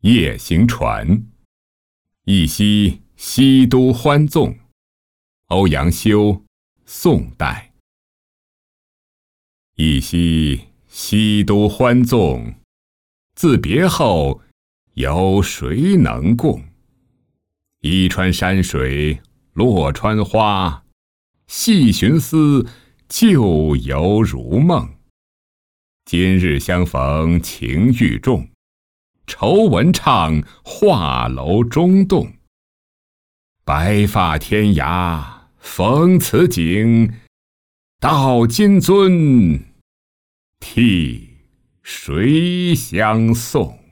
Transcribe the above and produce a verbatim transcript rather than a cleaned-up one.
夜行船。一夕西都欢纵。欧阳修，宋代。一夕西都欢纵，自别后，有谁能共？依川山水，落川花，细寻思，旧游如梦。今日相逢情愈重，愁闻唱，画楼中动。白发天涯逢此景，道金樽替谁相送？